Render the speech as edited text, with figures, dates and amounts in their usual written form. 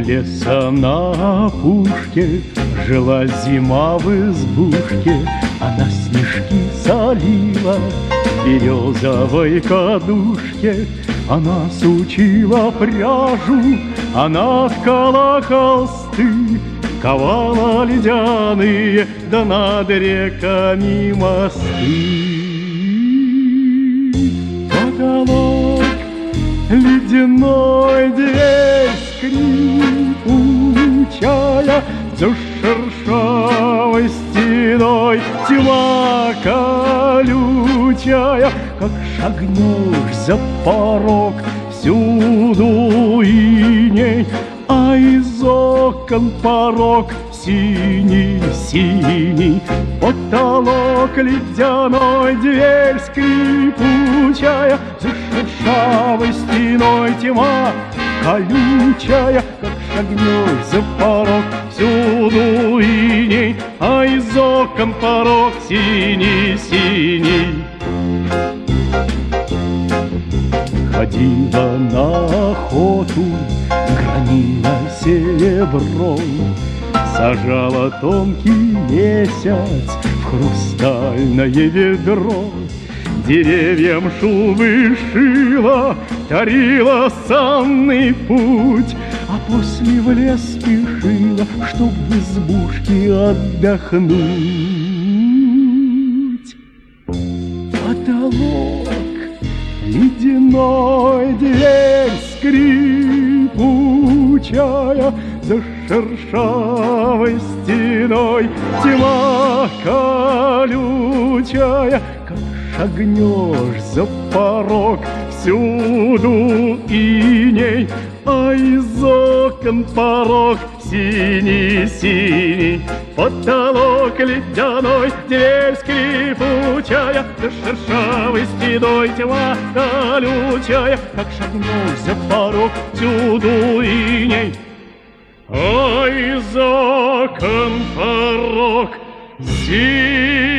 леса на опушке жила зима в избушке. Она снежки солила в березовой кадушке. Она сучила пряжу, она ткала холсты, ковала ледяные, да над реками мосты. Потолок ледяной, дверь скрипучая, за шершавой стеной тьма колючая. Как шагнешь за порог, всюду иней, а из окон порог синий-синий. Потолок ледяной, дверь скрипучая, за шершавой стеной тьма колючая. Как шагнешь за порог, всюду иней, а из окон порог синий-синий. Ходила на охоту, громила серебро, сажала тонкий месяц в хрустальное ведро. Деревьям шубы шила, тарила санный путь, а после в лес спешила, чтоб в избушке отдохнуть. Потолок ледяной, дверь скрипучая, за шершавой стеной тьма колючая. Как шагнешь за порог, всюду иней, а из окон порог синий-синий. Потолок ледяной, дверь скрипучая, за шершавой стеной тьма колючая. Как шагнешь за порог, всюду иней, а из окон порог синий.